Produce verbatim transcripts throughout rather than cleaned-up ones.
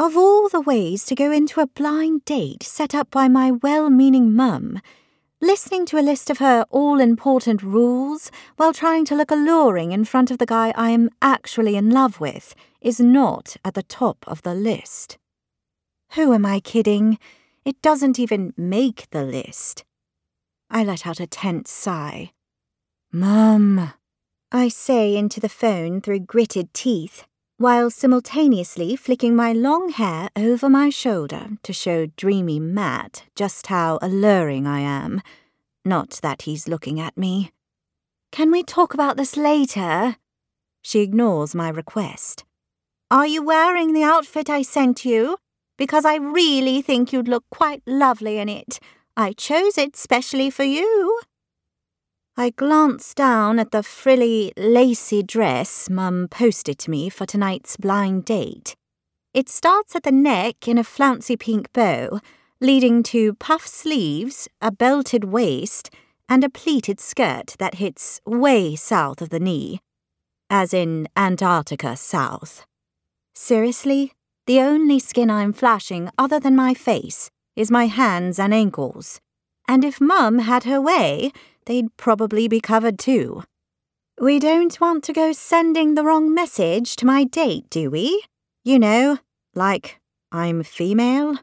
Of all the ways to go into a blind date set up by my well-meaning mum, listening to a list of her all-important rules while trying to look alluring in front of the guy I am actually in love with is not at the top of the list. Who am I kidding? It doesn't even make the list. I let out a tense sigh. Mum, I say into the phone through gritted teeth, while simultaneously flicking my long hair over my shoulder to show dreamy Matt just how alluring I am. Not that he's looking at me. Can we talk about this later? She ignores my request. Are you wearing the outfit I sent you? Because I really think you'd look quite lovely in it. I chose it specially for you. I glance down at the frilly, lacy dress Mum posted to me for tonight's blind date. It starts at the neck in a flouncy pink bow, leading to puff sleeves, a belted waist, and a pleated skirt that hits way south of the knee. As in Antarctica south. Seriously, the only skin I'm flashing other than my face is my hands and ankles. And if Mum had her way, they'd probably be covered too. We don't want to go sending the wrong message to my date, do we? You know, like, I'm female.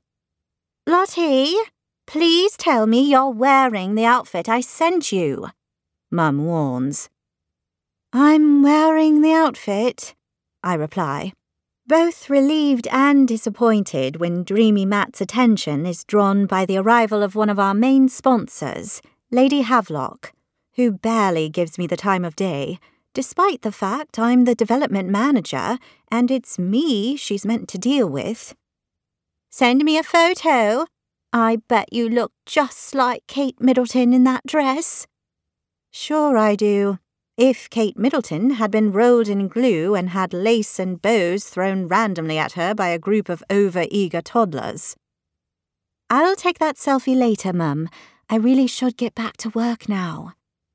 Lottie, please tell me you're wearing the outfit I sent you, Mum warns. I'm wearing the outfit, I reply, both relieved and disappointed when Dreamy Matt's attention is drawn by the arrival of one of our main sponsors, Lady Havelock, who barely gives me the time of day, despite the fact I'm the development manager and it's me she's meant to deal with. Send me a photo. I bet you look just like Kate Middleton in that dress. Sure I do. If Kate Middleton had been rolled in glue and had lace and bows thrown randomly at her by a group of over-eager toddlers. I'll take that selfie later, Mum. I really should get back to work now.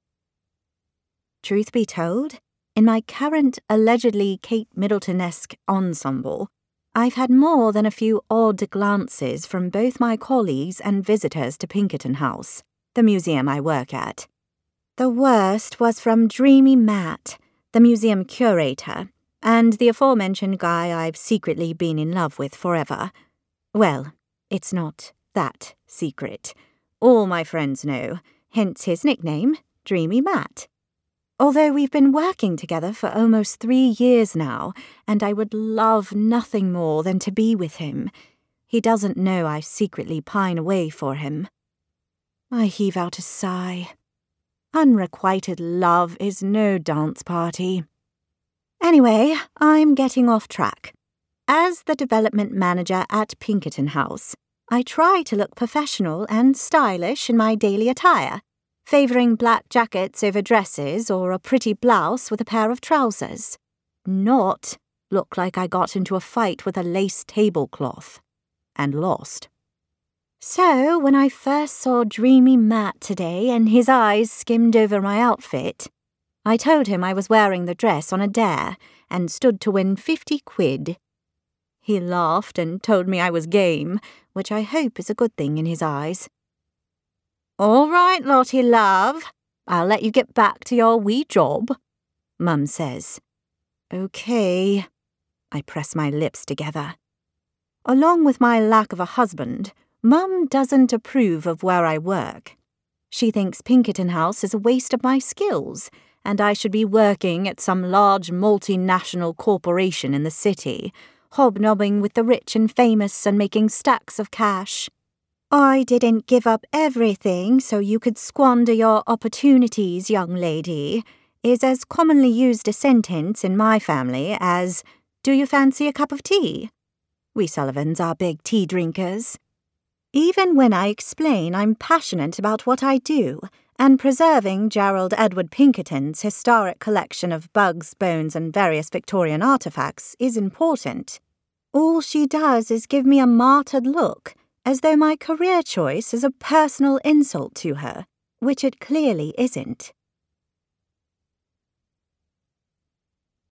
Truth be told, in my current allegedly Kate Middleton-esque ensemble, I've had more than a few odd glances from both my colleagues and visitors to Pinkerton House, the museum I work at. The worst was from Dreamy Matt, the museum curator, and the aforementioned guy I've secretly been in love with forever. Well, it's not that secret. All my friends know, hence his nickname, Dreamy Matt. Although we've been working together for almost three years now, and I would love nothing more than to be with him, he doesn't know I secretly pine away for him. I heave out a sigh. Unrequited love is no dance party. Anyway, I'm getting off track. As the development manager at Pinkerton House, I try to look professional and stylish in my daily attire, favouring black jackets over dresses or a pretty blouse with a pair of trousers. Not look like I got into a fight with a lace tablecloth. And lost. So, when I first saw Dreamy Matt today and his eyes skimmed over my outfit, I told him I was wearing the dress on a dare and stood to win fifty quid. He laughed and told me I was game, which I hope is a good thing in his eyes. All right, Lottie, love. I'll let you get back to your wee job, Mum says. Okay. I press my lips together. Along with my lack of a husband, Mum doesn't approve of where I work. She thinks Pinkerton House is a waste of my skills, and I should be working at some large multinational corporation in the city, hobnobbing with the rich and famous and making stacks of cash. I didn't give up everything so you could squander your opportunities, young lady, is as commonly used a sentence in my family as, do you fancy a cup of tea? We Sullivans are big tea drinkers. Even when I explain I'm passionate about what I do, and preserving Gerald Edward Pinkerton's historic collection of bugs, bones, and various Victorian artefacts is important, all she does is give me a martyred look, as though my career choice is a personal insult to her, which it clearly isn't.